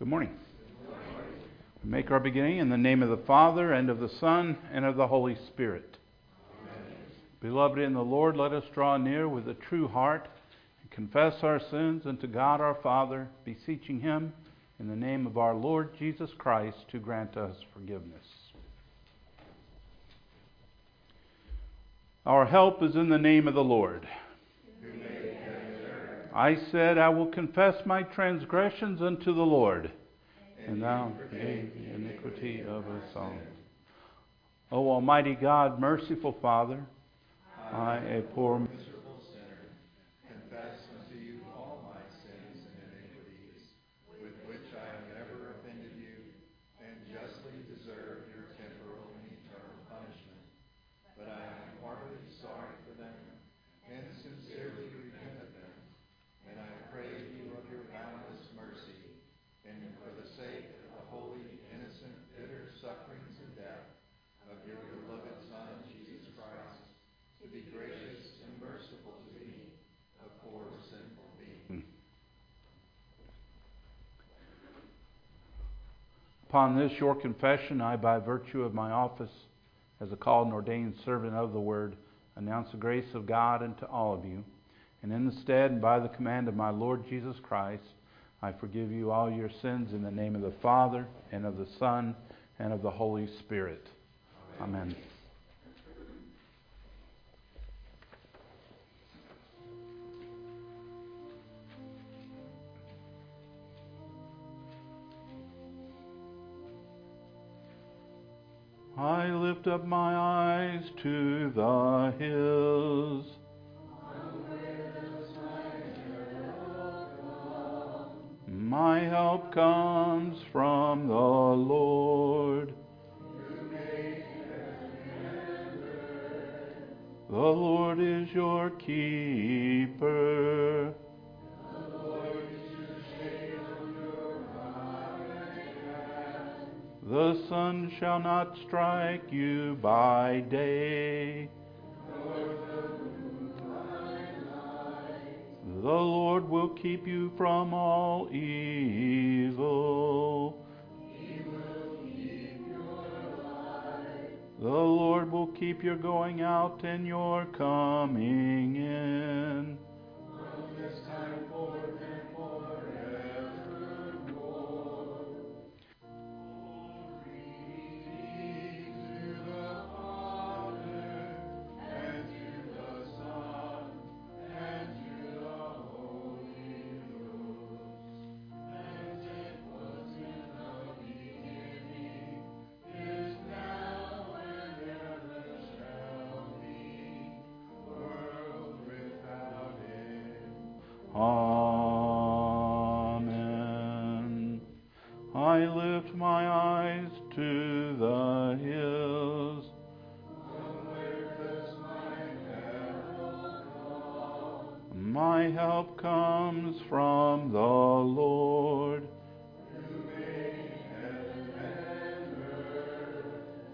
Good morning. We make our beginning in the name of the Father, and of the Son, and of the Holy Spirit. Amen. Beloved in the Lord, let us draw near with a true heart and confess our sins unto God our Father, beseeching Him in the name of our Lord Jesus Christ to grant us forgiveness. Our help is in the name of the Lord. I said, I will confess my transgressions unto the Lord, and thou forgave the iniquity of us all. O Almighty God, merciful Father, I, a poor miserable sinner, confess unto you all my sins and iniquities, with which I have ever offended you, and justly deserve your temporal and eternal punishment. But I am heartily sorry for them, and sincerely repent of them. And I pray you of your boundless mercy, and for the sake of the holy, innocent, bitter sufferings and death of your beloved Son, Jesus Christ, to be gracious and merciful to me, a poor sinful being. Upon this your confession, I, by virtue of my office as a called and ordained servant of the Word, announce the grace of God unto all of you. And in the stead and by the command of my Lord Jesus Christ, I forgive you all your sins in the name of the Father, and of the Son, and of the Holy Spirit. Amen. I lift up my eyes to the hills. My help comes from the Lord. The Lord is your keeper. The sun shall not strike you by day. The Lord will keep you from all evil. He will keep your life. The Lord will keep your going out and your coming in. From this time forth and forevermore. Glory be to the Father, and to the Son, and to the Holy Ghost, as it was in the beginning, is now, and ever shall be, world without end. Amen. I lift my eyes to the hills. From where does my help come? My help comes from the Lord. Who made heaven and earth?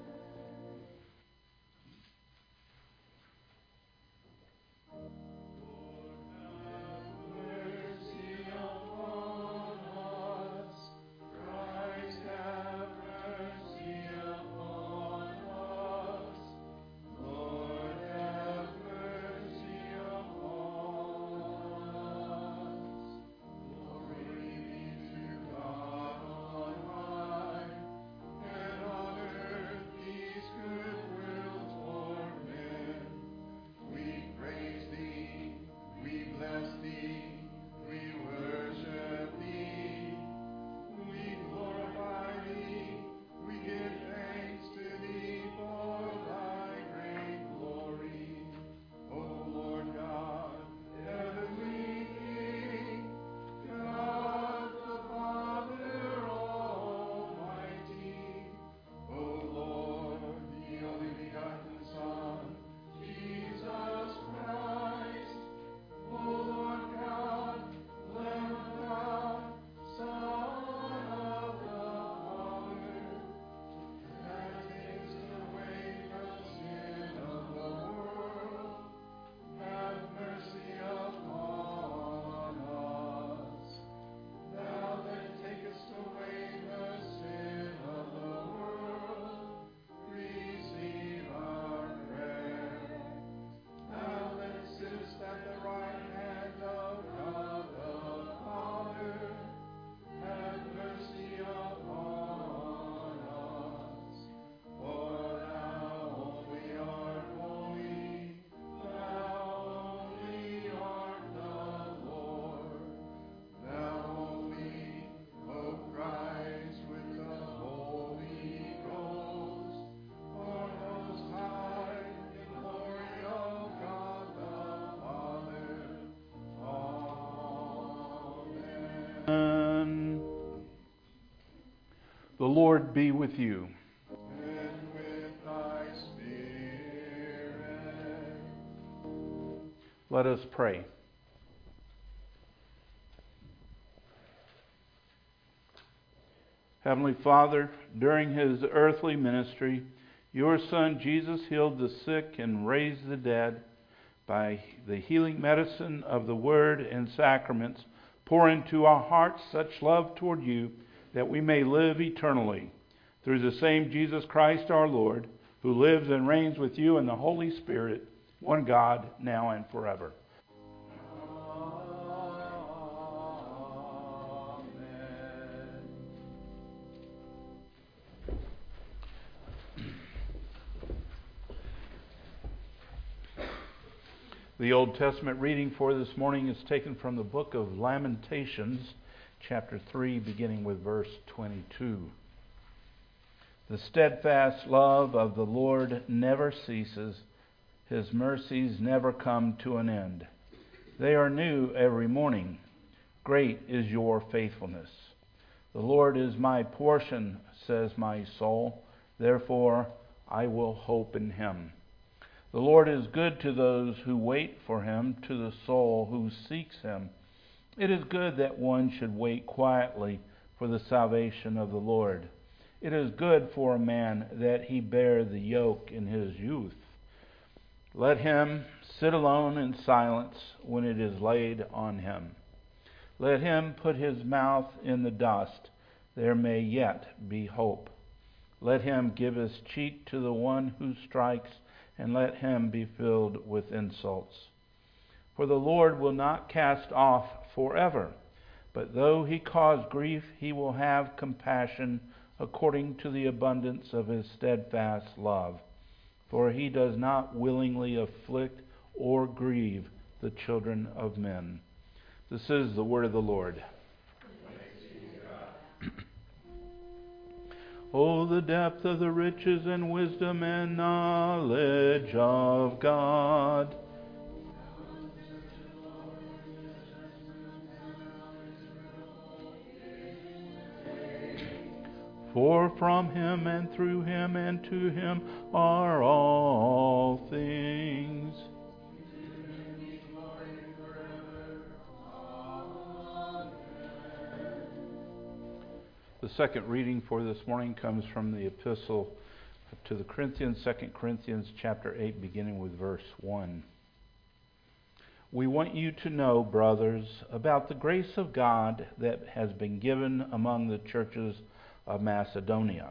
Lord, have mercy upon us. Christ, have mercy upon us. Lord, have mercy upon us. Glory be to The Lord be with you. And with thy spirit. Let us pray. Heavenly Father, during his earthly ministry, your Son Jesus healed the sick and raised the dead. By the healing medicine of the Word and sacraments, pour into our hearts such love toward you that we may live eternally. Through the same Jesus Christ our Lord, who lives and reigns with you in the Holy Spirit, one God, now and forever. The Old Testament reading for this morning is taken from the book of Lamentations, chapter 3, beginning with verse 22. The steadfast love of the Lord never ceases. His mercies never come to an end. They are new every morning. Great is your faithfulness. The Lord is my portion, says my soul. Therefore, I will hope in him. The Lord is good to those who wait for him, to the soul who seeks him. It is good that one should wait quietly for the salvation of the Lord. It is good for a man that he bear the yoke in his youth. Let him sit alone in silence when it is laid on him. Let him put his mouth in the dust. There may yet be hope. Let him give his cheek to the one who strikes, and let him be filled with insults. For the Lord will not cast off forever, but though he cause grief, he will have compassion according to the abundance of his steadfast love. For he does not willingly afflict or grieve the children of men. This is the word of the Lord. Oh, the depth of the riches and wisdom and knowledge of God. For from him and through him and to him are all things. The second reading for this morning comes from the epistle to the Corinthians, 2 Corinthians chapter 8, beginning with verse 1. We want you to know, brothers, about the grace of God that has been given among the churches of Macedonia.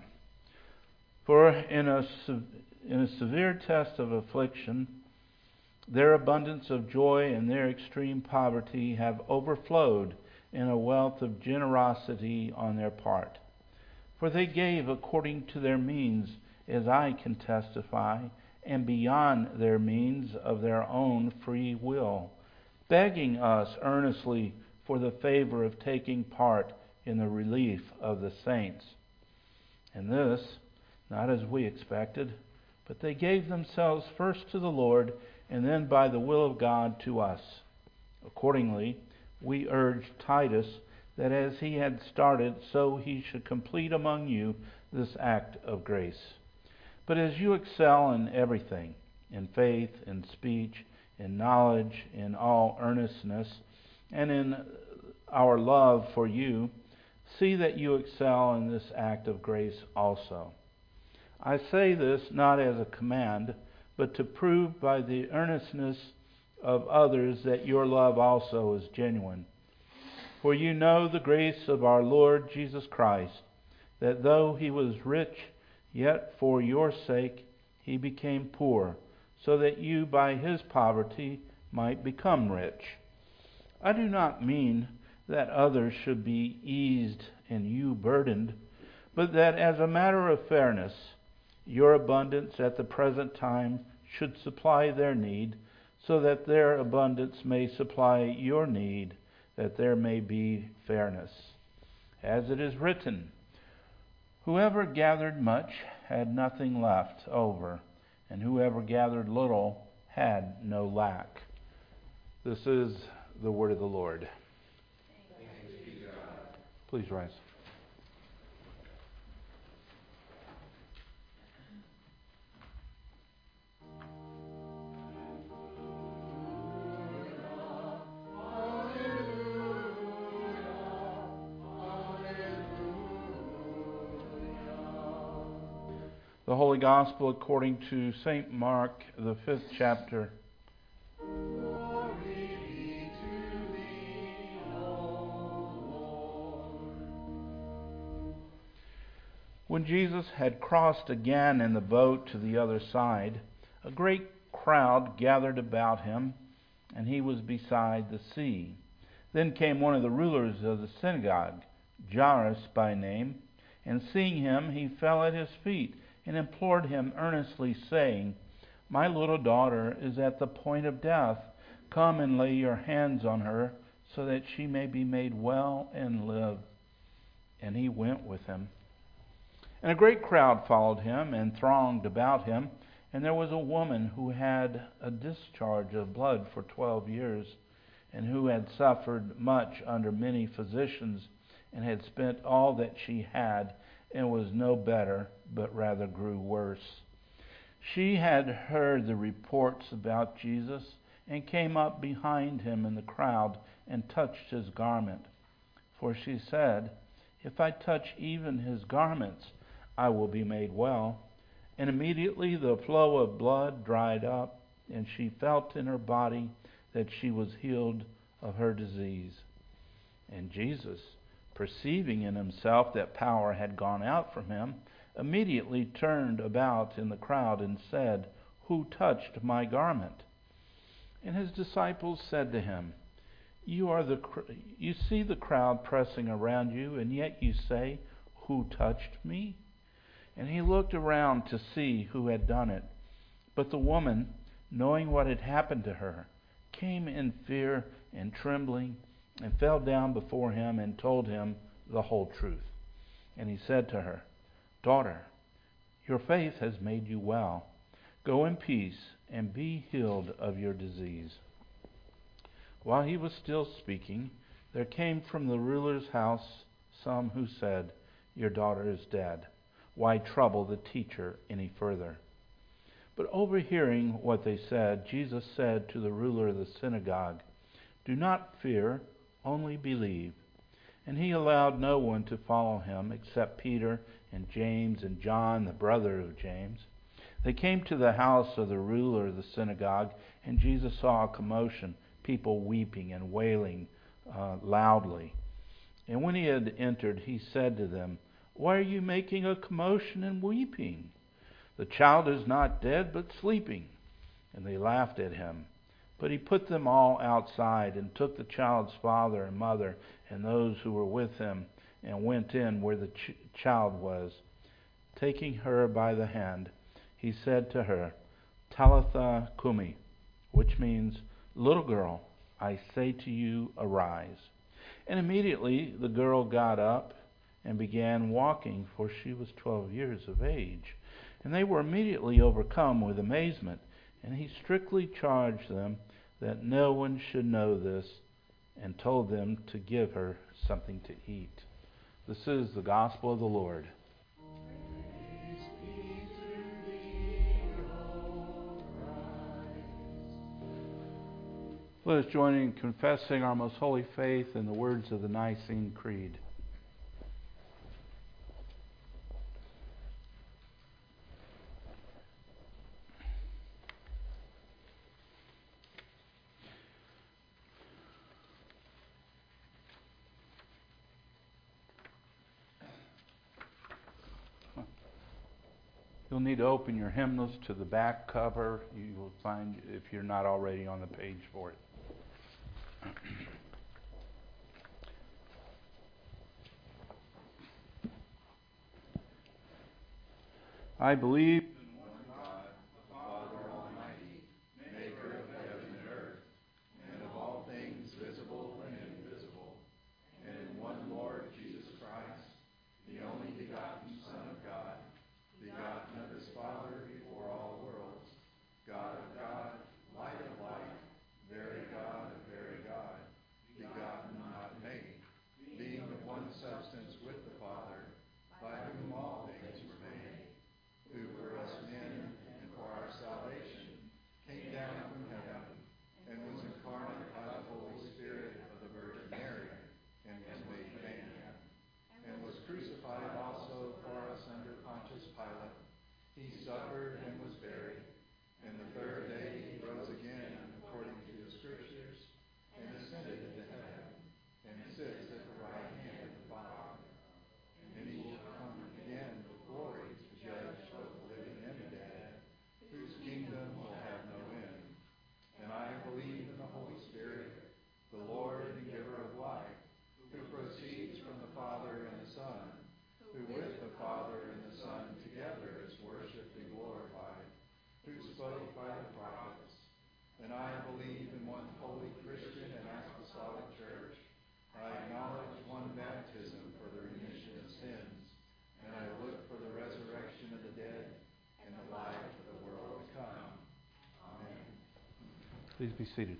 For in a severe test of affliction, their abundance of joy and their extreme poverty have overflowed in a wealth of generosity on their part. For they gave according to their means, as I can testify, and beyond their means of their own free will, begging us earnestly for the favor of taking part in the relief of the saints. And this, not as we expected, but they gave themselves first to the Lord, and then by the will of God to us. Accordingly, we urged Titus that as he had started, so he should complete among you this act of grace. But as you excel in everything, in faith, in speech, in knowledge, in all earnestness, and in our love for you, see that you excel in this act of grace also. I say this not as a command, but to prove by the earnestness of others that your love also is genuine. For you know the grace of our Lord Jesus Christ, that though he was rich, yet for your sake he became poor, so that you by his poverty might become rich. I do not mean that others should be eased and you burdened, but that as a matter of fairness, your abundance at the present time should supply their need, so that their abundance may supply your need, that there may be fairness. As it is written, whoever gathered much had nothing left over, and whoever gathered little had no lack. This is the word of the Lord. Please rise. The Holy Gospel according to St. Mark, the 5th chapter. Glory be to thee, O Lord. When Jesus had crossed again in the boat to the other side, a great crowd gathered about him, and he was beside the sea. Then came one of the rulers of the synagogue, Jairus by name, and seeing him, he fell at his feet and implored him earnestly, saying, "My little daughter is at the point of death. Come and lay your hands on her, so that she may be made well and live." And he went with him. And a great crowd followed him and thronged about him. And there was a woman who had a discharge of blood for 12 years, and who had suffered much under many physicians, and had spent all that she had, and was no better, but rather grew worse. She had heard the reports about Jesus, and came up behind him in the crowd, and touched his garment. For she said, "If I touch even his garments, I will be made well." And immediately the flow of blood dried up, and she felt in her body that she was healed of her disease. And Jesus, perceiving in himself that power had gone out from him, immediately turned about in the crowd and said, "Who touched my garment?" And his disciples said to him, You see the crowd pressing around you, and yet you say, 'Who touched me?'" And he looked around to see who had done it. But the woman, knowing what had happened to her, came in fear and trembling, and fell down before him and told him the whole truth. And he said to her, "Daughter, your faith has made you well. Go in peace and be healed of your disease." While he was still speaking, there came from the ruler's house some who said, "Your daughter is dead. Why trouble the teacher any further?" But overhearing what they said, Jesus said to the ruler of the synagogue, "Do not fear, only believe." And he allowed no one to follow him except Peter and James and John, the brother of James. They came to the house of the ruler of the synagogue, and Jesus saw a commotion, people weeping and wailing loudly. And when he had entered, he said to them, "Why are you making a commotion and weeping? The child is not dead, but sleeping." And they laughed at him. But he put them all outside, and took the child's father and mother and those who were with him, and went in where the child was. Taking her by the hand, he said to her, "Talitha cumi," which means, "Little girl, I say to you, arise." And immediately the girl got up and began walking, for she was 12 years of age. And they were immediately overcome with amazement. And he strictly charged them that no one should know this, and told them to give her something to eat. This is the gospel of the Lord. Praise be to thee, O Christ. Let us join in confessing our most holy faith in the words of the Nicene Creed. You'll need to open your hymnals to the back cover. You will find, if you're not already on the page for it. I believe In one God, the Father Almighty, maker of heaven and earth, and of all things visible and invisible, and in one Lord Jesus Christ, the only begotten Son of God, begotten of his Father before all worlds, God of God, light of light, very God of very God, begotten, not made, being of one substance with the Father, by whom all things were made, who for us Please be seated.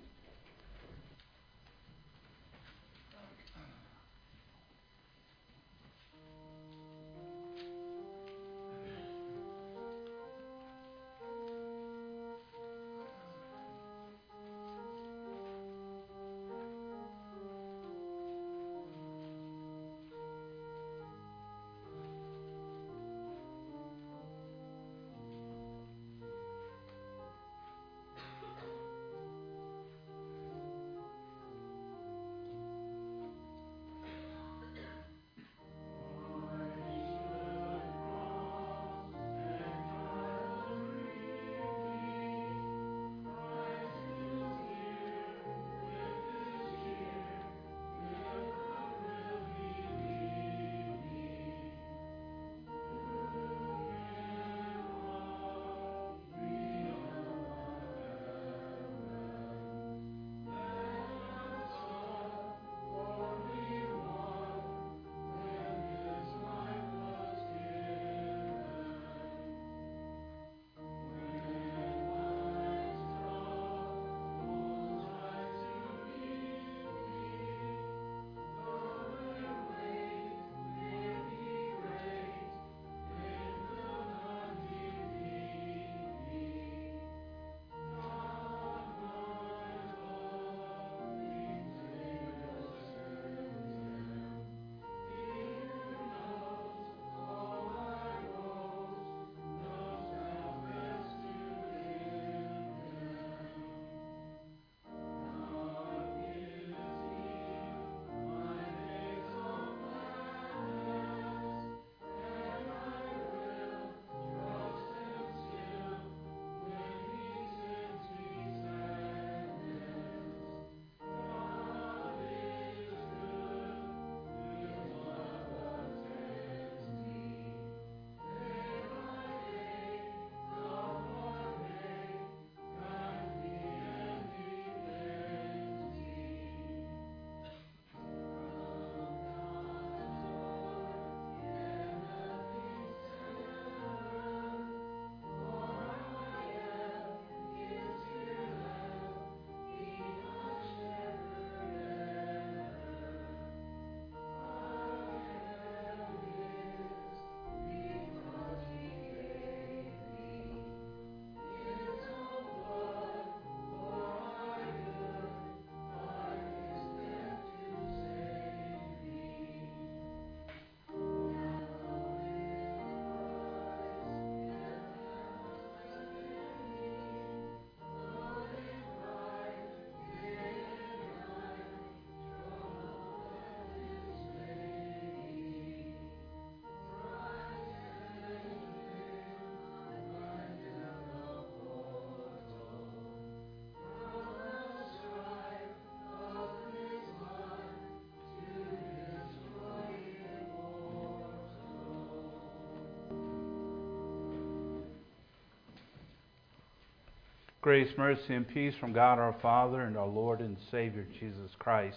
Grace, mercy, and peace from God our Father and our Lord and Savior Jesus Christ.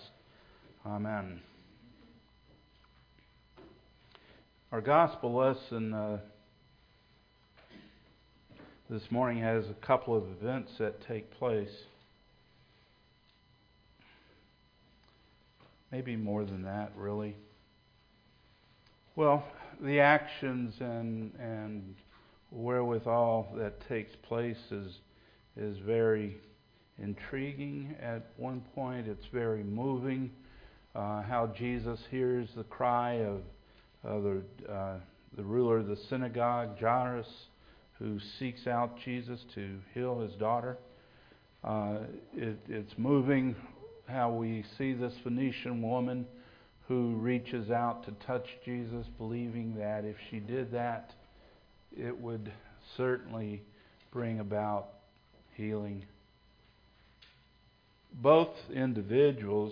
Amen. Our gospel lesson this morning has a couple of events that take place. Maybe more than that, really. Well, the actions and wherewithal that takes place is very intriguing. At one point, it's very moving. How Jesus hears the cry of the ruler of the synagogue, Jairus, who seeks out Jesus to heal his daughter. It's moving how we see this Phoenician woman who reaches out to touch Jesus, believing that if she did that, it would certainly bring about healing. Both individuals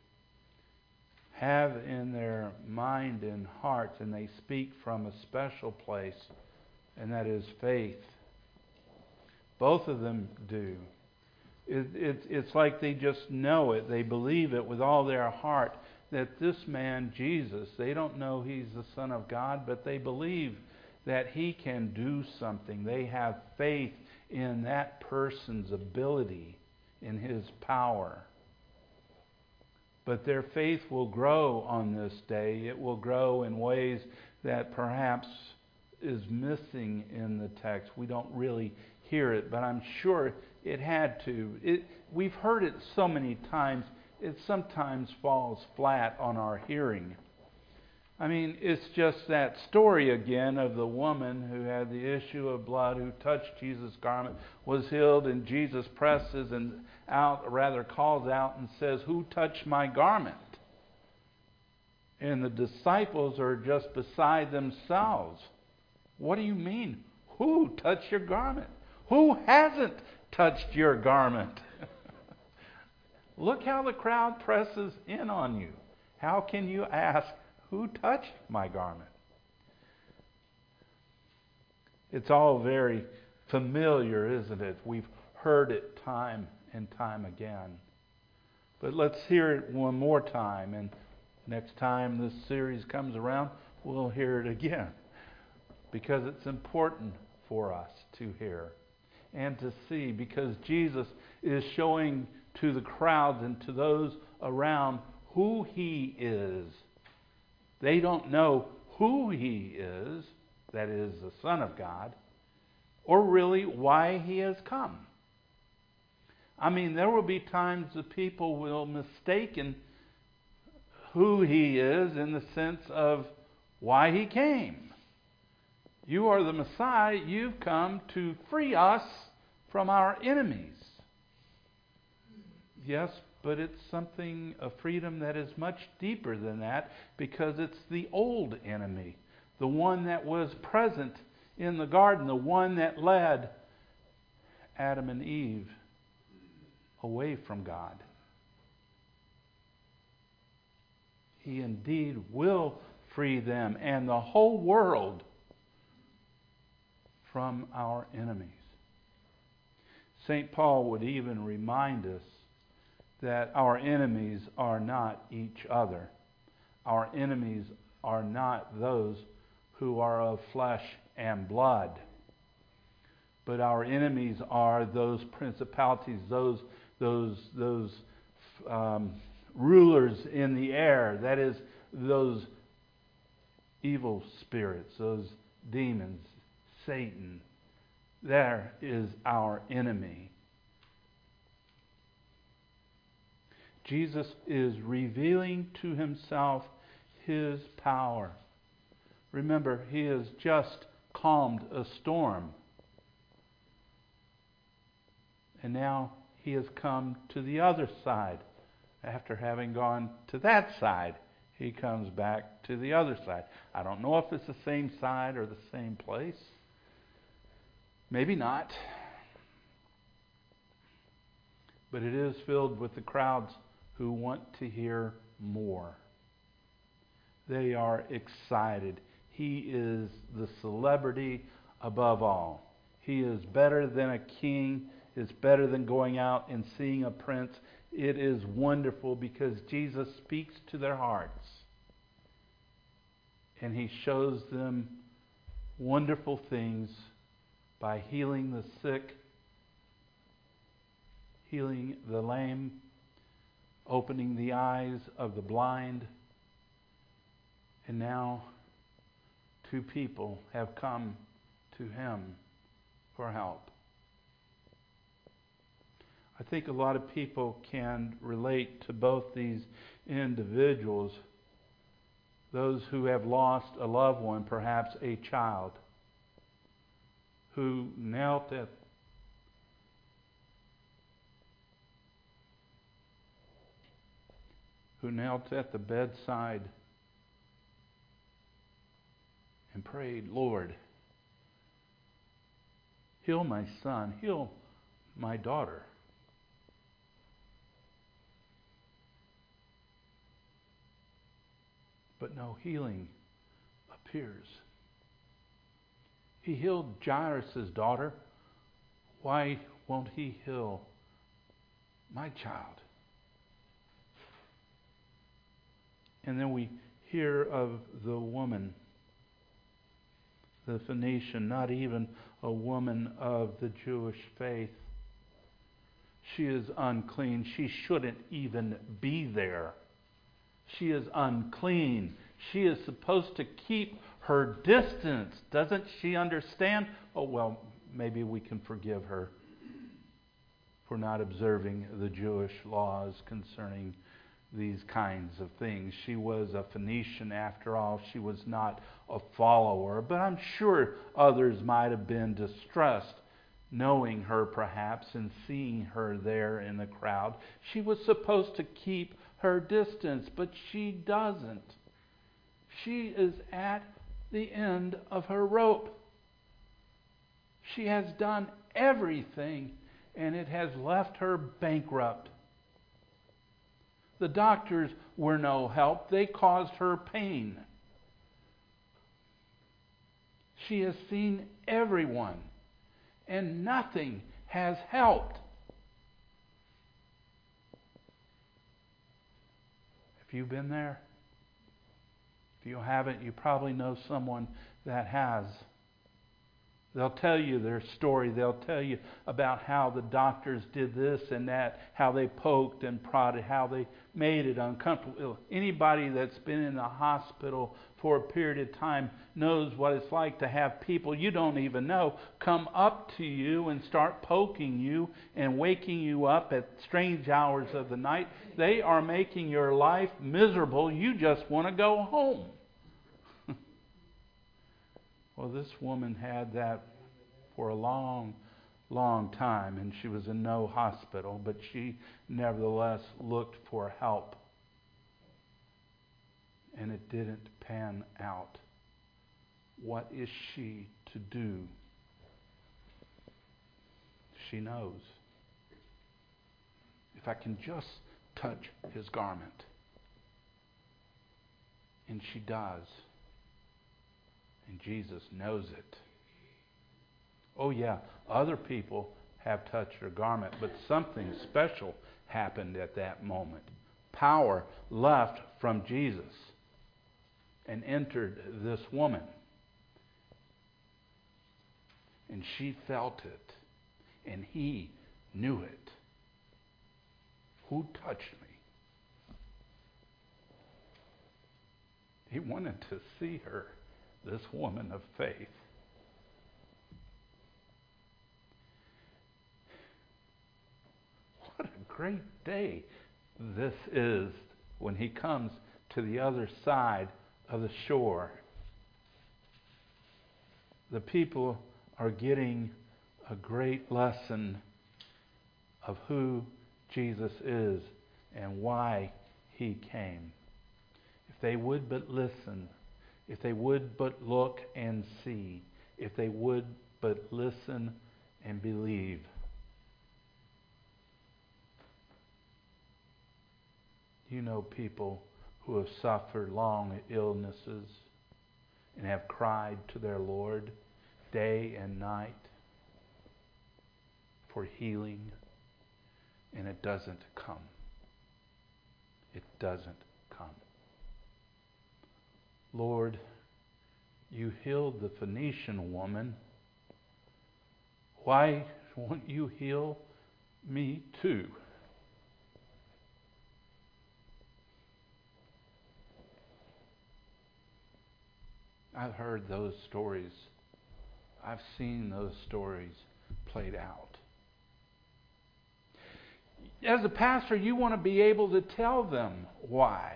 have in their mind and heart, and they speak from a special place, and that is faith. Both of them do. It's like they just know it. They believe it with all their heart that this man, Jesus, they don't know he's the Son of God, but they believe that he can do something. They have faith in that person's ability in His power. But their faith will grow on this day. It will grow in ways that perhaps is missing in the text. We don't really hear it, but I'm sure it had to. We've heard it so many times, it sometimes falls flat on our hearing. I mean, it's just that story again of the woman who had the issue of blood, who touched Jesus' garment, was healed, and Jesus presses and calls out and says, "Who touched my garment?" And the disciples are just beside themselves. What do you mean? Who touched your garment? Who hasn't touched your garment? Look how the crowd presses in on you. How can you ask, who touched my garment? It's all very familiar, isn't it? We've heard it time and time again. But let's hear it one more time, and next time this series comes around, we'll hear it again. Because it's important for us to hear and to see, because Jesus is showing to the crowds and to those around who He is. They don't know who He is, that is the Son of God, or really why He has come. I mean, there will be times that people will mistake who He is in the sense of why He came. You are the Messiah. You've come to free us from our enemies. Yes, but it's a freedom that is much deeper than that, because it's the old enemy, the one that was present in the garden, the one that led Adam and Eve away from God. He indeed will free them and the whole world from our enemies. St. Paul would even remind us that our enemies are not each other. Our enemies are not those who are of flesh and blood. But our enemies are those principalities, those rulers in the air. That is, those evil spirits, those demons, Satan. There is our enemy. Jesus is revealing to Himself His power. Remember, He has just calmed a storm. And now He has come to the other side. After having gone to that side, He comes back to the other side. I don't know if it's the same side or the same place. Maybe not. But it is filled with the crowds who want to hear more. They are excited. He is the celebrity above all. He is better than a king. It's better than going out and seeing a prince. It is wonderful because Jesus speaks to their hearts. And He shows them wonderful things by healing the sick, healing the lame, opening the eyes of the blind. And now 2 people have come to Him for help. I think a lot of people can relate to both these individuals, those who have lost a loved one, perhaps a child, who knelt at the bedside and prayed, "Lord, heal my son, heal my daughter." But no healing appears. He healed Jairus' daughter. Why won't He heal my child? And then we hear of the woman, the Phoenician, not even a woman of the Jewish faith. She is unclean. She shouldn't even be there. She is unclean. She is supposed to keep her distance. Doesn't she understand? Oh, well, maybe we can forgive her for not observing the Jewish laws concerning these kinds of things. She was a Phoenician after all. She was not a follower. But I'm sure others might have been distressed knowing her perhaps and seeing her there in the crowd. She was supposed to keep her distance, but she doesn't. She is at the end of her rope. She has done everything, and it has left her bankrupt. The doctors were no help. They caused her pain. She has seen everyone, and nothing has helped. Have you been there? If you haven't, you probably know someone that has. They'll tell you their story. They'll tell you about how the doctors did this and that, how they poked and prodded, how they made it uncomfortable. Anybody that's been in the hospital for a period of time knows what it's like to have people you don't even know come up to you and start poking you and waking you up at strange hours of the night. They are making your life miserable. You just want to go home. Well, this woman had that for a long, long time, and she was in no hospital, but she nevertheless looked for help. And it didn't pan out. What is she to do? She knows. If I can just touch his garment. And she does. And Jesus knows it. Oh yeah, other people have touched her garment, but something special happened at that moment. Power left from Jesus and entered this woman. And she felt it. And he knew it. Who touched me? He wanted to see her. This woman of faith. What a great day this is when he comes to the other side of the shore. The people are getting a great lesson of who Jesus is and why he came. If they would but listen, if they would but look and see, if they would but listen and believe. You know people who have suffered long illnesses and have cried to their Lord day and night for healing, and it doesn't come. It doesn't come. Lord, you healed the Phoenician woman. Why won't you heal me too? I've heard those stories. I've seen those stories played out. As a pastor, you want to be able to tell them why.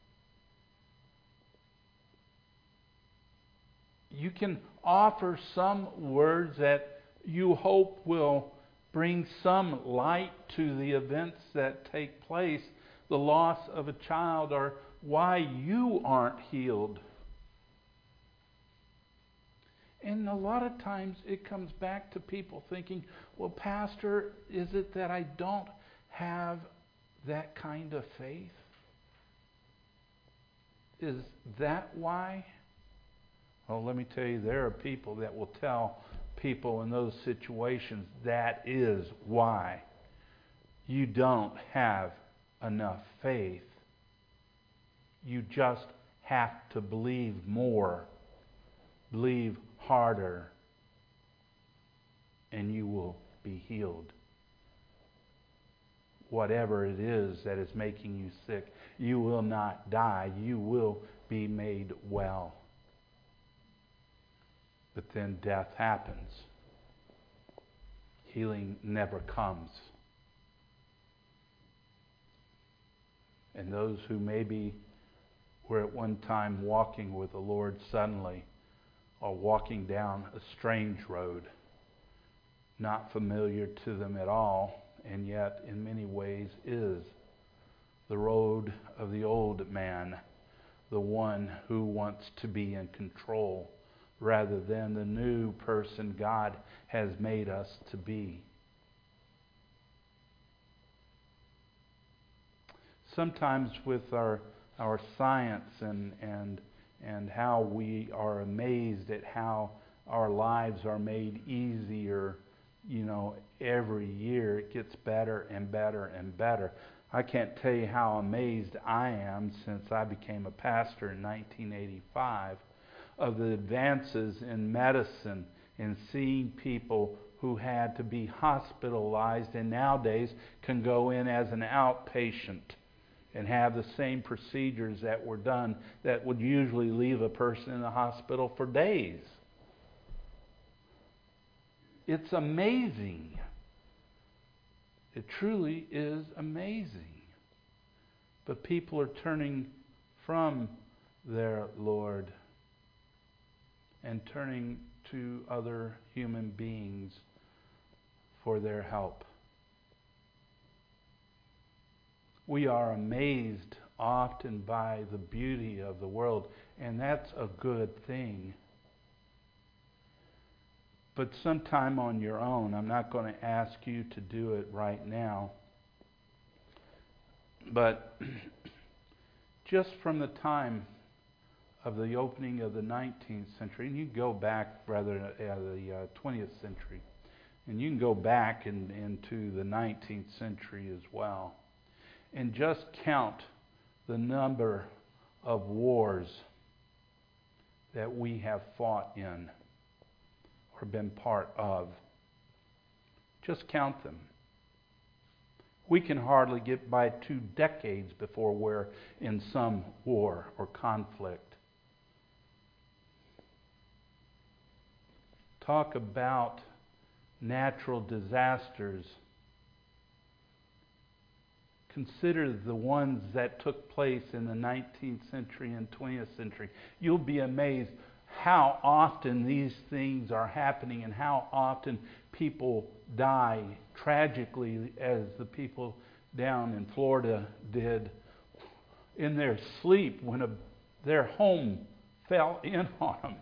You can offer some words that you hope will bring some light to the events that take place, the loss of a child, or why you aren't healed. And a lot of times it comes back to people thinking, well, Pastor, is it that I don't have that kind of faith? Is that why? Well, let me tell you, there are people that will tell people in those situations that is why. You don't have enough faith. You just have to believe more. Believe harder. And you will be healed. whatever it is that is making you sick. You will not die. You will be made well. But then death happens. Healing never comes. And those who maybe were at one time walking with the Lord suddenly are walking down a strange road, not familiar to them at all, and yet in many ways is the road of the old man, the one who wants to be in control rather than the new person God has made us to be. Sometimes with our science and how we are amazed at how our lives are made easier, every year it gets better and better and better. I can't tell you how amazed I am since I became a pastor in 1985 of the advances in medicine and seeing people who had to be hospitalized and nowadays can go in as an outpatient and have the same procedures that were done that would usually leave a person in the hospital for days. It's amazing. It truly is amazing. But people are turning from their Lord and turning to other human beings for their help. We are amazed often by the beauty of the world, and that's a good thing. But sometime on your own, I'm not going to ask you to do it right now, but just from the time of the opening of the 19th century, and you can go back rather the 20th century, and you can go back into the 19th century as well, and just count the number of wars that we have fought in or been part of. Just count them. We can hardly get by 2 decades before we're in some war or conflict. Talk about natural disasters. Consider the ones that took place in the 19th century and 20th century. You'll be amazed how often these things are happening and how often people die tragically, as the people down in Florida did in their sleep when their home fell in on them.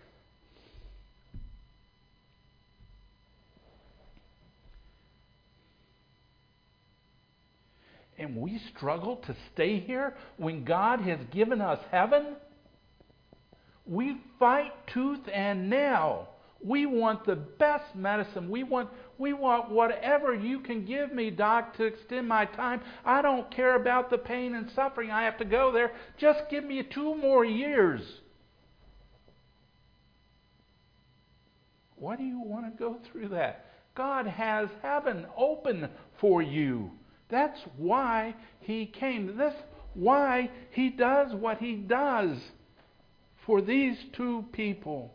And we struggle to stay here when God has given us heaven? We fight tooth and nail. We want the best medicine. We want whatever you can give me, Doc, to extend my time. I don't care about the pain and suffering I have to go there. Just give me 2 more years. Why do you want to go through that? God has heaven open for you. That's why He came. That's why He does what He does for these 2 people.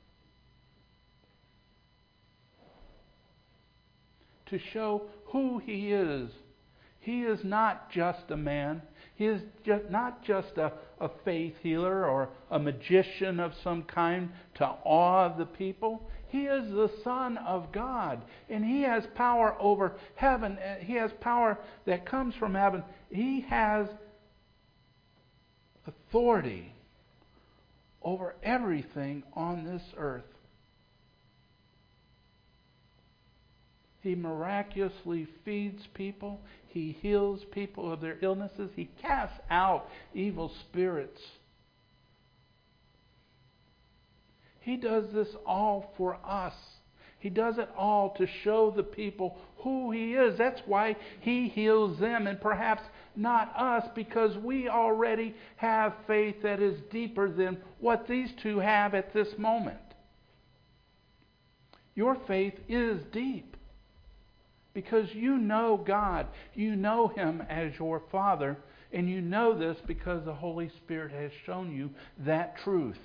To show who He is. He is not just a man. He is not just a faith healer or a magician of some kind to awe the people. He is the Son of God, and He has power over heaven. He has power that comes from heaven. He has authority over everything on this earth. He miraculously feeds people. He heals people of their illnesses. He casts out evil spirits. He does this all for us. He does it all to show the people who He is. That's why He heals them and perhaps not us, because we already have faith that is deeper than what these 2 have at this moment. Your faith is deep. Because you know God. You know Him as your Father. And you know this because the Holy Spirit has shown you that truth.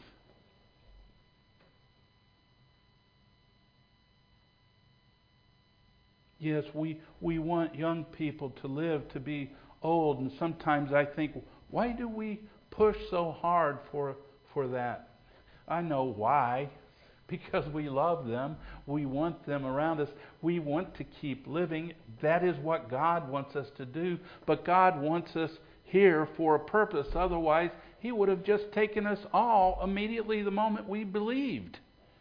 Yes, we want young people to live to be old. And sometimes I think, why do we push so hard for that? I know why. Because we love them. We want them around us. We want to keep living. That is what God wants us to do. But God wants us here for a purpose. Otherwise, He would have just taken us all immediately the moment we believed.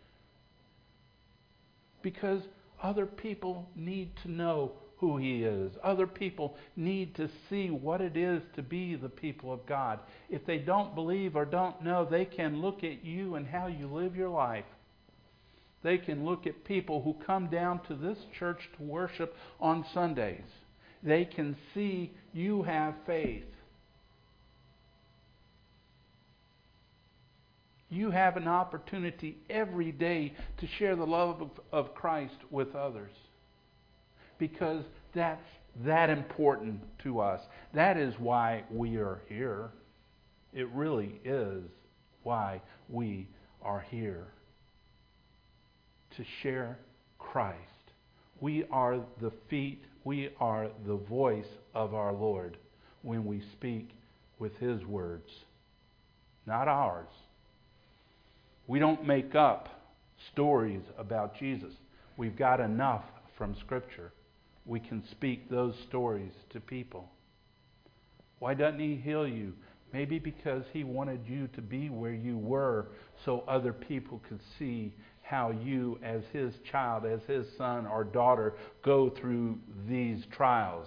Because other people need to know who He is. Other people need to see what it is to be the people of God. If they don't believe or don't know, they can look at you and how you live your life. They can look at people who come down to this church to worship on Sundays. They can see you have faith. You have an opportunity every day to share the love of Christ with others. Because that's that important to us. That is why we are here. It really is why we are here. To share Christ. We are the feet, we are the voice of our Lord when we speak with His words, not ours. We don't make up stories about Jesus. We've got enough from Scripture. We can speak those stories to people. Why doesn't He heal you? Maybe because He wanted you to be where you were so other people could see how you, as His child, as His son or daughter, go through these trials.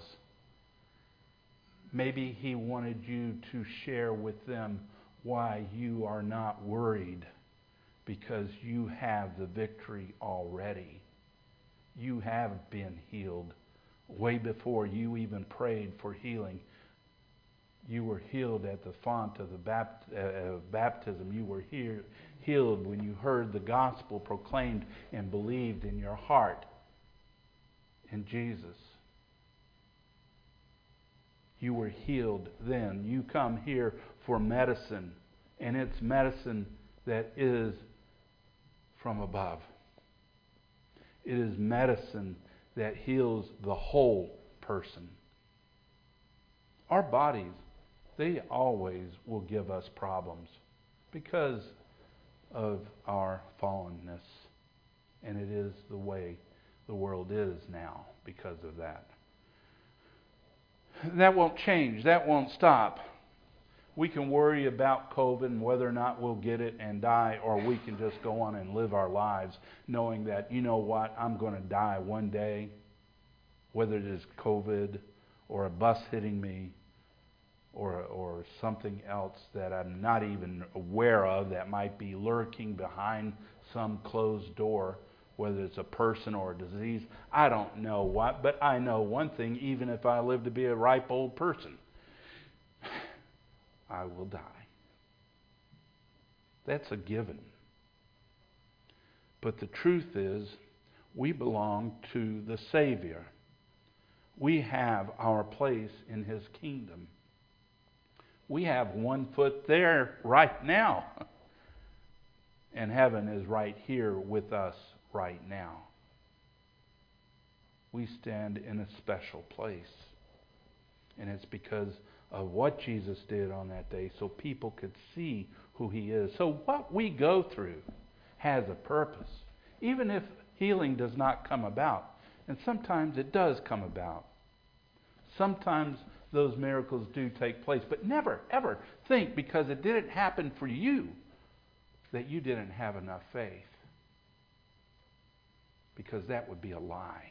Maybe He wanted you to share with them why you are not worried, because you have the victory already. You have been healed way before you even prayed for healing. You were healed at the font of the baptism. You were healed when you heard the gospel proclaimed and believed in your heart in Jesus. You were healed then. You come here for medicine, and it's medicine that is from above. It is medicine that heals the whole person. Our bodies, they always will give us problems because of our fallenness. And it is the way the world is now because of that. That won't change. That won't stop. We can worry about COVID and whether or not we'll get it and die, or we can just go on and live our lives knowing that, you know what, I'm going to die one day, whether it is COVID or a bus hitting me or something else that I'm not even aware of that might be lurking behind some closed door, whether it's a person or a disease. I don't know what, but I know one thing, even if I live to be a ripe old person, I will die. That's a given. But the truth is, we belong to the Savior. We have our place in His kingdom. We have one foot there right now. And heaven is right here with us right now. We stand in a special place. And it's because of what Jesus did on that day, so people could see who He is. So what we go through has a purpose. Even if healing does not come about. And sometimes it does come about. Sometimes those miracles do take place. But never, ever think because it didn't happen for you that you didn't have enough faith. Because that would be a lie.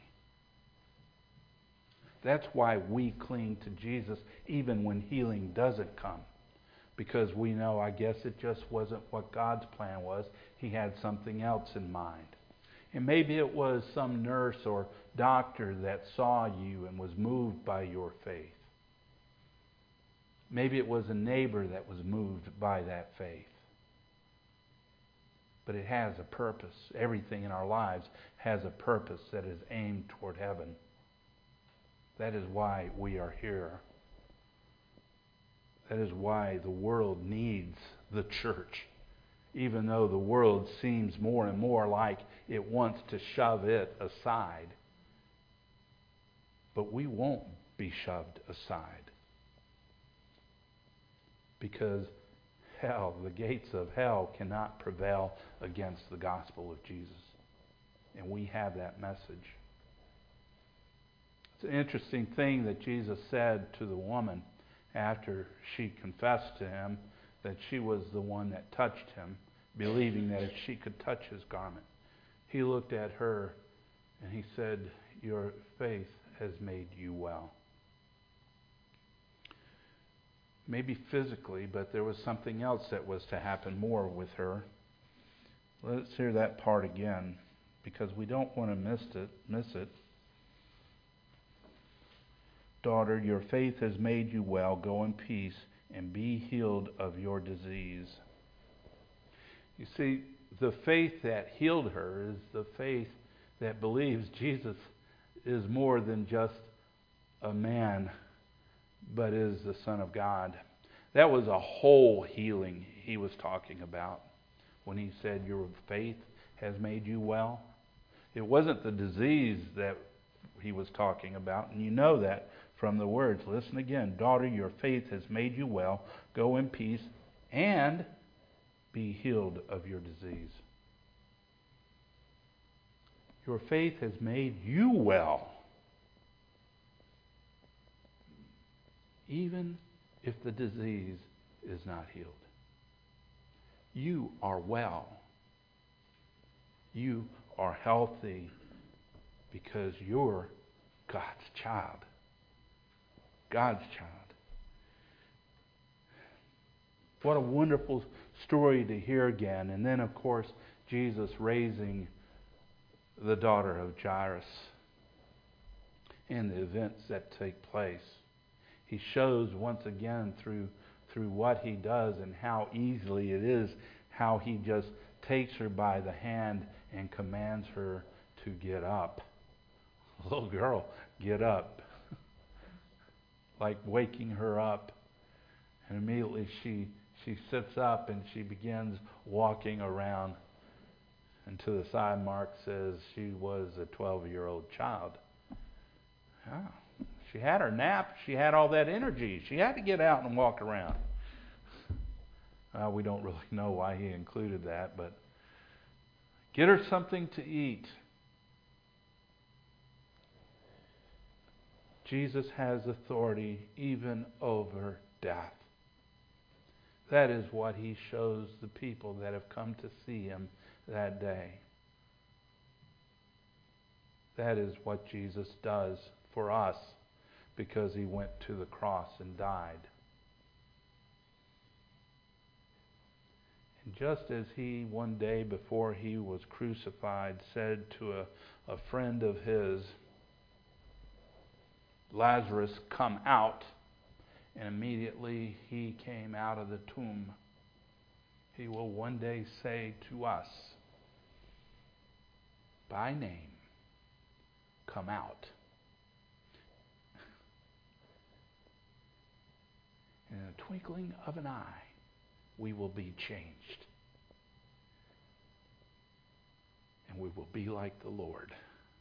That's why we cling to Jesus even when healing doesn't come. Because we know, I guess it just wasn't what God's plan was. He had something else in mind. And maybe it was some nurse or doctor that saw you and was moved by your faith. Maybe it was a neighbor that was moved by that faith. But it has a purpose. Everything in our lives has a purpose that is aimed toward heaven. That is why we are here. That is why the world needs the church, even though the world seems more and more like it wants to shove it aside. But we won't be shoved aside, because hell, the gates of hell cannot prevail against the gospel of Jesus. And we have that message. It's an interesting thing that Jesus said to the woman after she confessed to him that she was the one that touched him, believing that if she could touch his garment. He looked at her and he said, "Your faith has made you well." Maybe physically, but there was something else that was to happen more with her. Let's hear that part again, because we don't want to miss it. "Daughter, your faith has made you well. Go in peace and be healed of your disease." You see, the faith that healed her is the faith that believes Jesus is more than just a man, but is the Son of God. That was a whole healing he was talking about when he said, "Your faith has made you well." It wasn't the disease that he was talking about, and you know that from the words. Listen again. "Daughter, your faith has made you well. Go in peace and be healed of your disease." Your faith has made you well. Even if the disease is not healed. You are well. You are healthy because you're God's child. God's child. What a wonderful story to hear again. And then, of course, Jesus raising the daughter of Jairus and the events that take place. He shows once again through what he does and how easily it is, how he just takes her by the hand and commands her to get up. Little girl, get up. Like waking her up. And immediately she sits up and she begins walking around. And to the side, Mark says she was a 12-year-old child. Oh. She had her nap. She had all that energy. She had to get out and walk around. We don't really know why he included that, but get her something to eat. Jesus has authority even over death. That is what he shows the people that have come to see him that day. That is what Jesus does for us, because he went to the cross and died. And just as he, one day before he was crucified, said to a friend of his, "Lazarus, come out," and immediately he came out of the tomb, he will one day say to us, by name, "Come out." In a twinkling of an eye, we will be changed. And we will be like the Lord.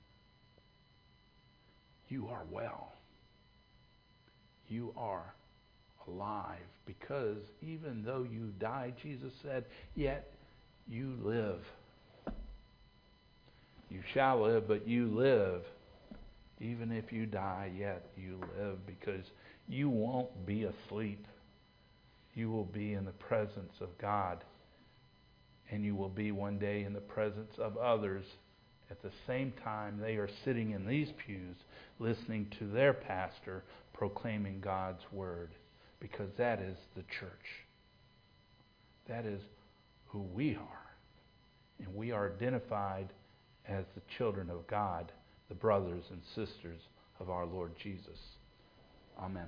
You are well. You are alive, because even though you die, Jesus said, yet you live. You shall live, but you live. Even if you die, yet you live, because you won't be asleep. You will be in the presence of God. And you will be one day in the presence of others. At the same time, they are sitting in these pews, listening to their pastor, proclaiming God's word. Because that is the church. That is who we are. And we are identified as the children of God, the brothers and sisters of our Lord Jesus. Amen.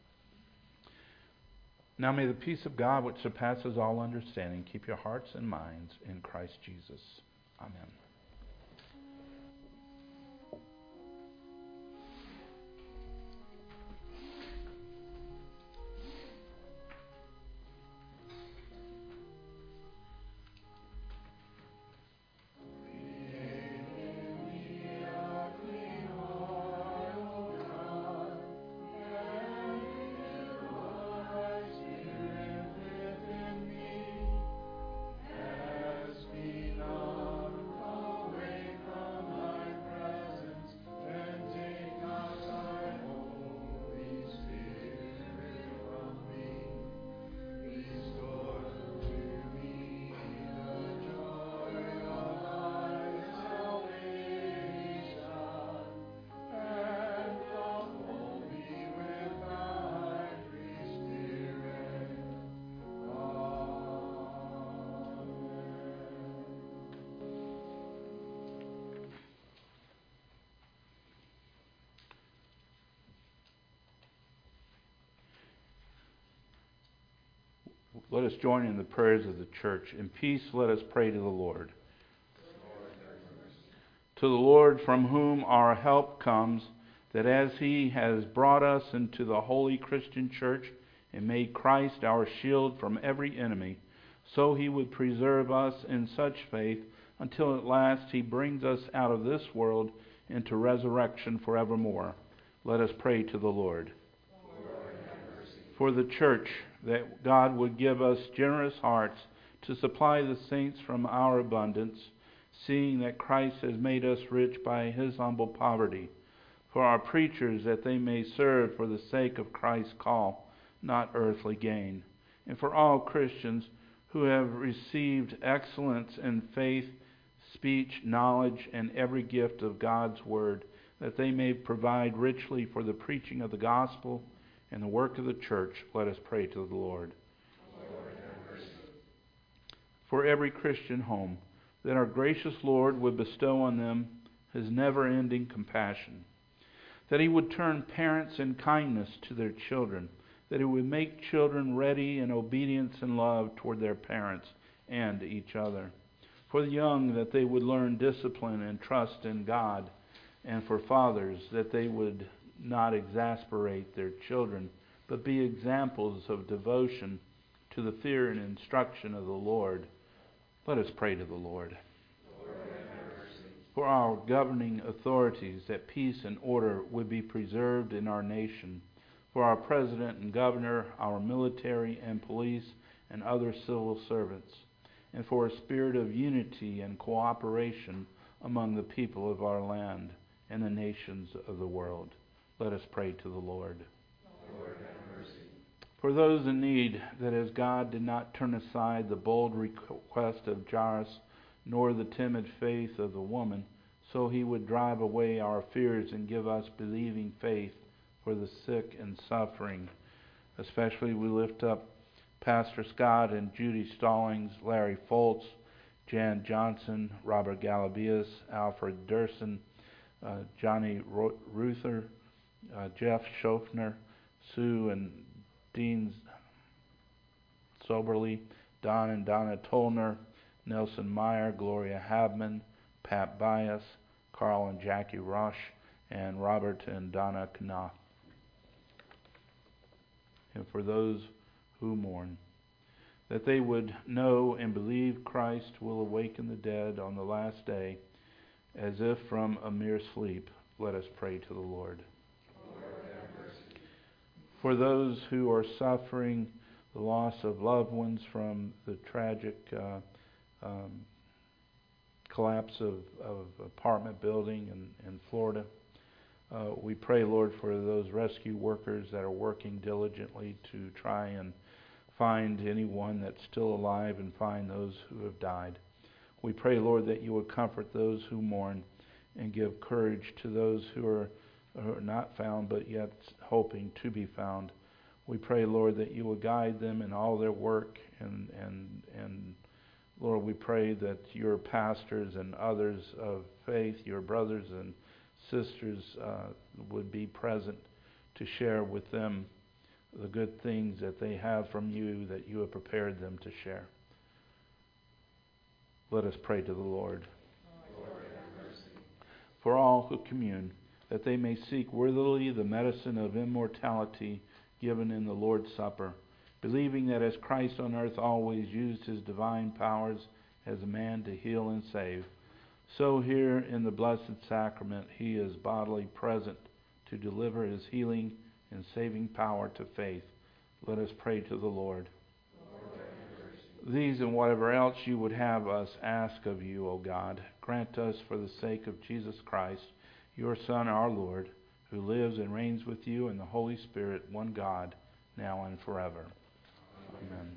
Now may the peace of God, which surpasses all understanding, keep your hearts and minds in Christ Jesus. Amen. Let us join in the prayers of the church. In peace, let us pray to the Lord. To the Lord, from whom our help comes, that as He has brought us into the holy Christian church and made Christ our shield from every enemy, so He would preserve us in such faith until at last He brings us out of this world into resurrection forevermore. Let us pray to the Lord. Lord, have mercy. For the church, that God would give us generous hearts to supply the saints from our abundance, seeing that Christ has made us rich by His humble poverty. For our preachers, that they may serve for the sake of Christ's call, not earthly gain. And for all Christians who have received excellence in faith, speech, knowledge, and every gift of God's word, that they may provide richly for the preaching of the gospel and the work of the church. Let us pray to the Lord. Lord, have mercy. For every Christian home, that our gracious Lord would bestow on them His never-ending compassion, that He would turn parents in kindness to their children, that He would make children ready in obedience and love toward their parents and each other. For the young, that they would learn discipline and trust in God, and for fathers, that they would not exasperate their children, but be examples of devotion to the fear and instruction of the Lord. Let us pray to the Lord. Lord, have mercy. For our governing authorities, that peace and order would be preserved in our nation. For our president and governor, our military and police, and other civil servants. And for a spirit of unity and cooperation among the people of our land and the nations of the world. Let us pray to the Lord. Lord, have mercy. For those in need, that as God did not turn aside the bold request of Jairus, nor the timid faith of the woman, so He would drive away our fears and give us believing faith for the sick and suffering. Especially we lift up Pastor Scott and Judy Stallings, Larry Foltz, Jan Johnson, Robert Galabias, Alfred Durson, Johnny Ruther, Jeff Schofner, Sue and Dean Soberly, Don and Donna Tolner, Nelson Meyer, Gloria Habman, Pat Bias, Carl and Jackie Rush, and Robert and Donna Knopf. And for those who mourn, that they would know and believe Christ will awaken the dead on the last day, as if from a mere sleep. Let us pray to the Lord. Lord, have mercy. For those who are suffering the loss of loved ones from the tragic collapse of apartment building in Florida, we pray, Lord, for those rescue workers that are working diligently to try and find anyone that's still alive and find those who have died. We pray, Lord, that you would comfort those who mourn and give courage to those who are not found but yet hoping to be found. We pray, Lord, that you would guide them in all their work, and Lord, we pray that your pastors and others of faith, your brothers and sisters, would be present to share with them the good things that they have from you, that you have prepared them to share. Let us pray to the Lord. Lord, have mercy. For all who commune, that they may seek worthily the medicine of immortality given in the Lord's Supper, believing that as Christ on earth always used his divine powers as a man to heal and save, so here in the Blessed Sacrament he is bodily present to deliver his healing and saving power to faith. Let us pray to the Lord. These and whatever else you would have us ask of you, O God, grant us for the sake of Jesus Christ, your Son, our Lord, who lives and reigns with you in the Holy Spirit, one God, now and forever. Amen.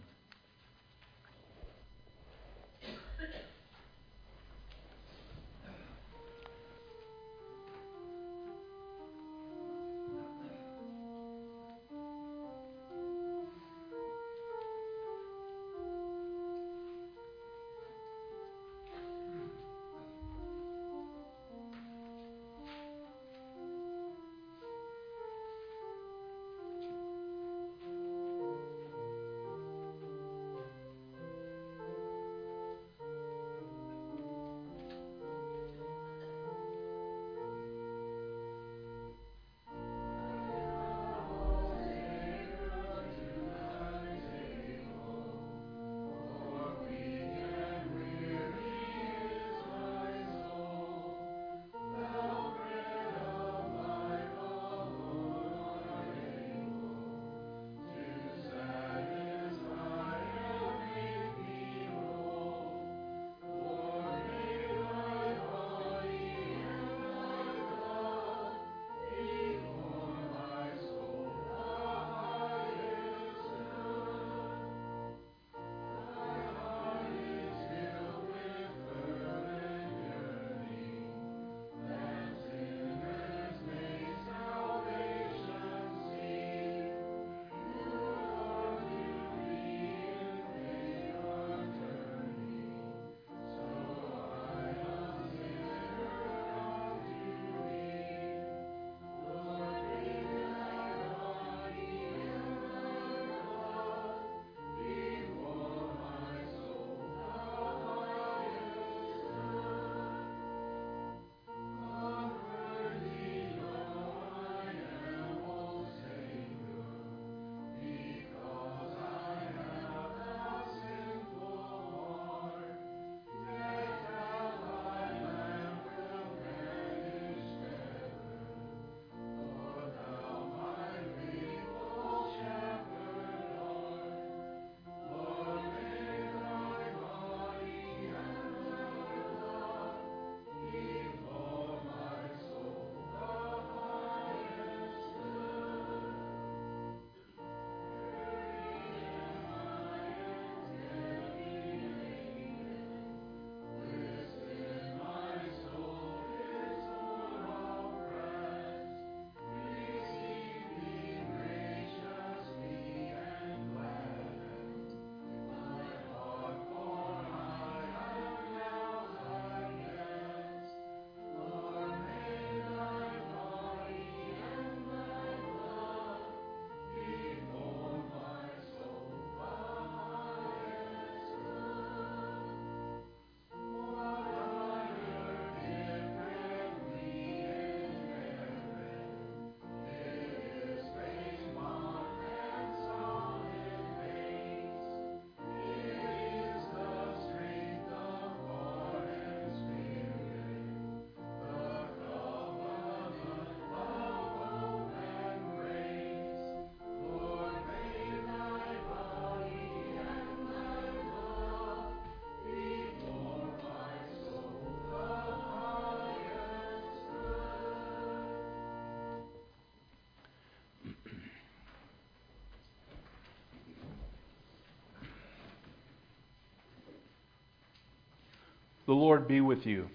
The Lord be with you.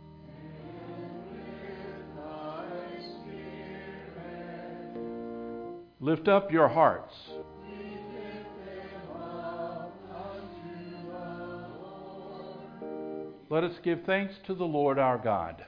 Lift up your hearts. Let us give thanks to the Lord our God.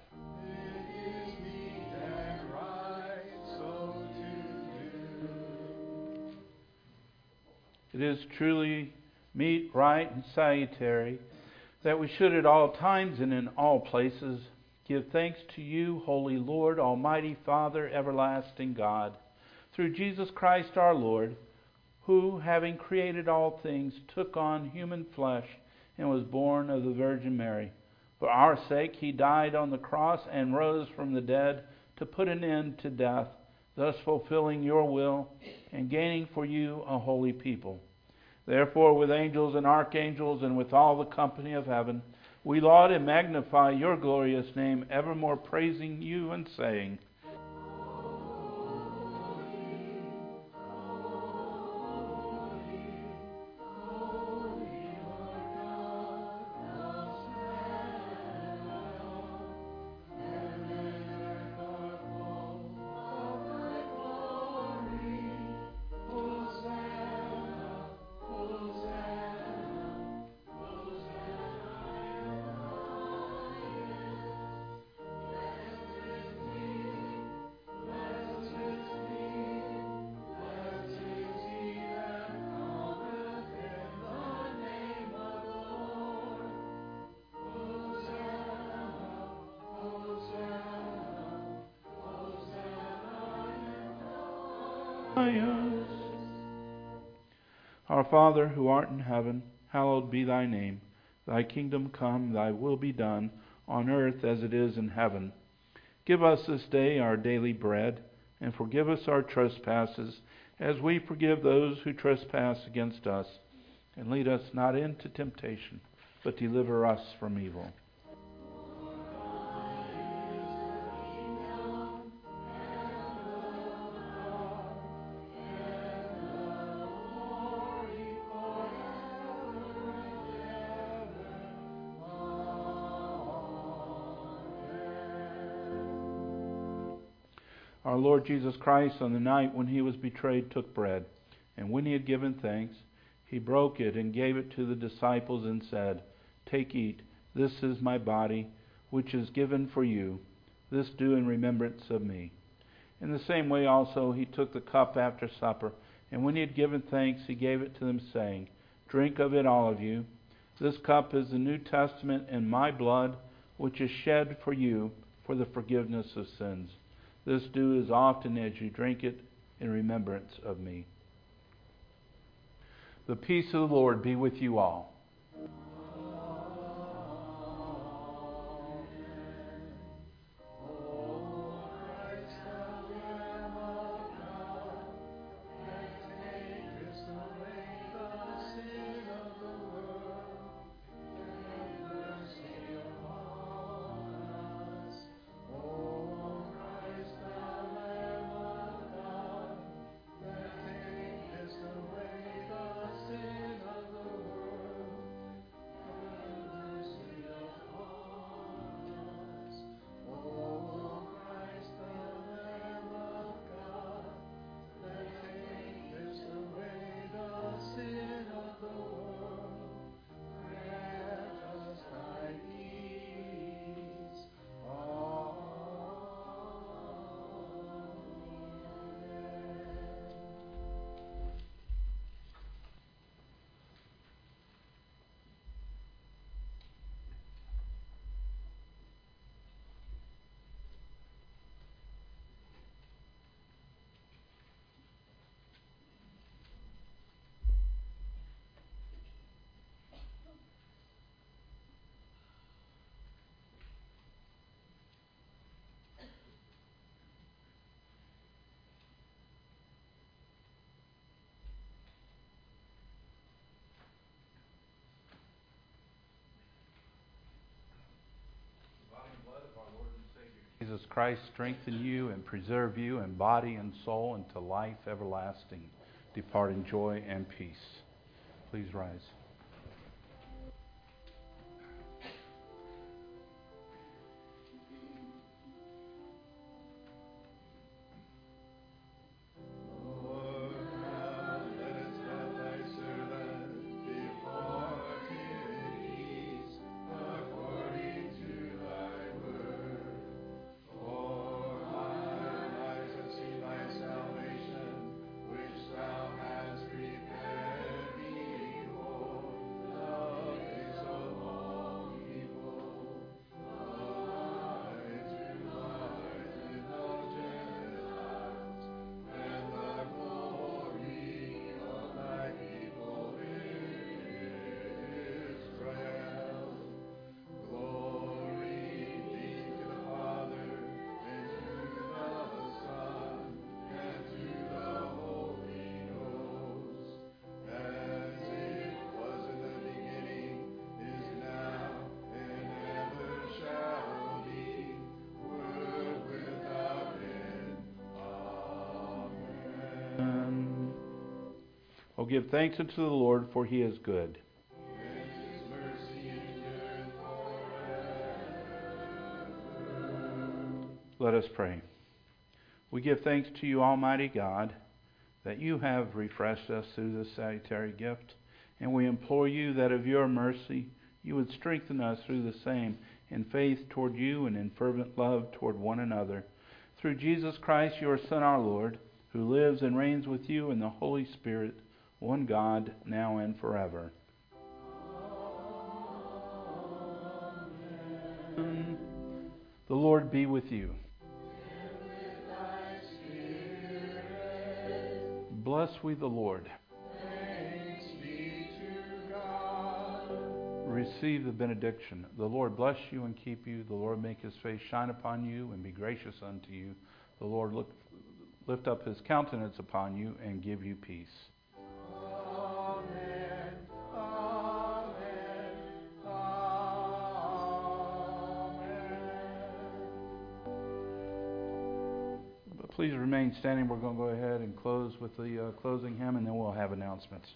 It is truly meet, right, and salutary that we should at all times and in all places give thanks to you, Holy Lord, Almighty Father, everlasting God, through Jesus Christ our Lord, who, having created all things, took on human flesh and was born of the Virgin Mary. For our sake he died on the cross and rose from the dead to put an end to death, thus fulfilling your will and gaining for you a holy people. Therefore, with angels and archangels and with all the company of heaven, we laud and magnify your glorious name, evermore praising you and saying, Our Father, who art in heaven, hallowed be thy name. Thy kingdom come, thy will be done, on earth as it is in heaven. Give us this day our daily bread, and forgive us our trespasses, as we forgive those who trespass against us. And lead us not into temptation, but deliver us from evil. Our Lord Jesus Christ, on the night when he was betrayed, took bread, and when he had given thanks, he broke it and gave it to the disciples and said, "Take, eat, this is my body, which is given for you. This do in remembrance of me." In the same way also he took the cup after supper, and when he had given thanks, he gave it to them, saying, "Drink of it, all of you. This cup is the New Testament in my blood, which is shed for you for the forgiveness of sins. This do as often as you drink it in remembrance of me." The peace of the Lord be with you all. Jesus Christ strengthen you and preserve you in body and soul unto life everlasting. Depart in joy and peace. Please rise. give thanks unto the Lord, for he is good. And his mercy endureth forever. Let us pray. We give thanks to you, Almighty God, that you have refreshed us through this salutary gift, and we implore you that of your mercy you would strengthen us through the same in faith toward you and in fervent love toward one another. Through Jesus Christ, your Son, our Lord, who lives and reigns with you in the Holy Spirit, one God, now and forever. Amen. The Lord be with you. And with thy spirit. Bless we the Lord. Thanks be to God. Receive the benediction. The Lord bless you and keep you. The Lord make his face shine upon you and be gracious unto you. The Lord lift up his countenance upon you and give you peace. Amen. Amen. Amen. But please remain standing. We're going to go ahead and close with the closing hymn, and then we'll have announcements.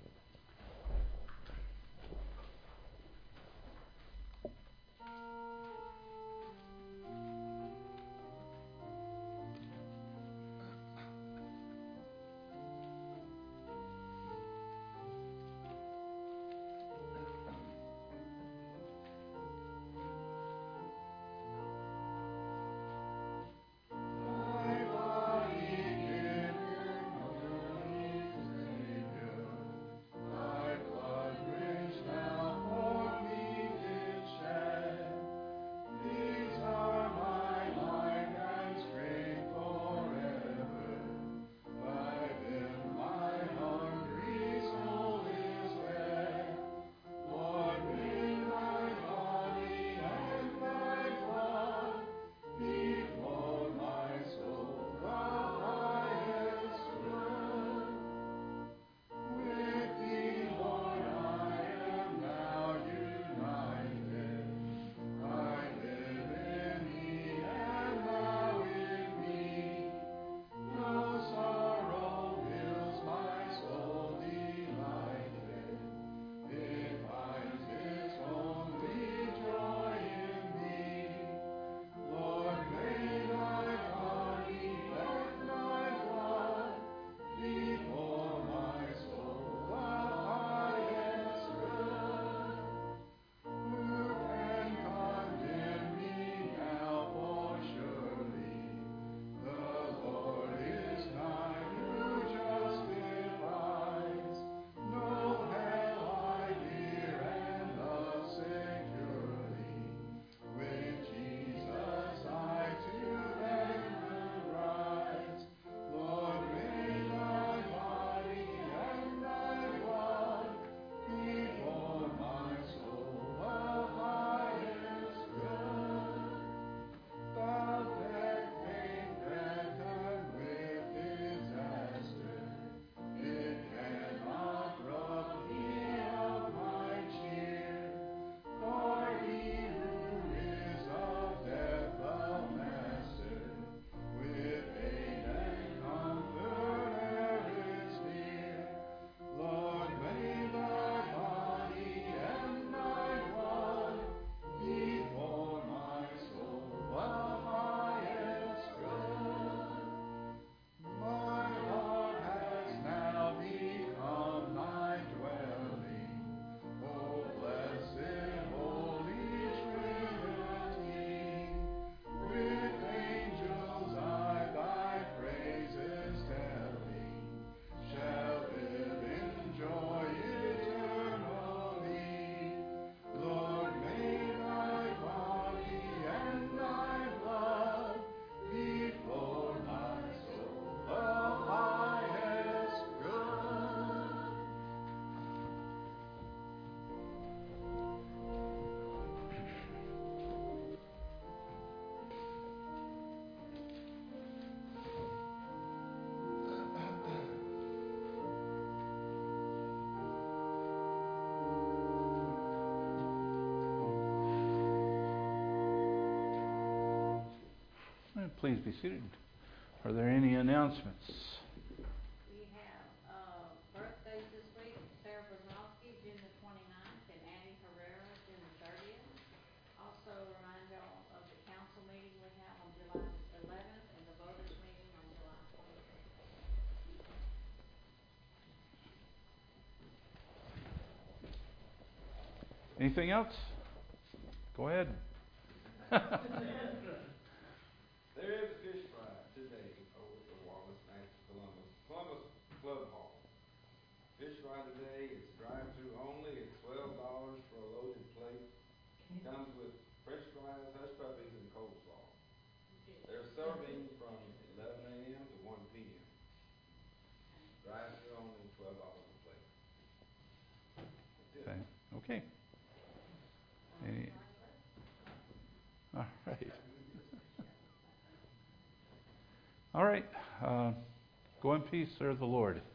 Please be seated. Are there any announcements? We have birthday Anything else? Go ahead. There is a fish fry today over at the Wallace Bank, Columbus Club Hall. Fish fry today, it's drive-through only. It's $12 for a loaded plate. Comes with French fries, hush puppies, and coleslaw. They're serving from 11 a.m. to 1 p.m. Drive-through only, $12 a plate. That's it. Okay. Any- All right. All right. Go in peace, serve the Lord.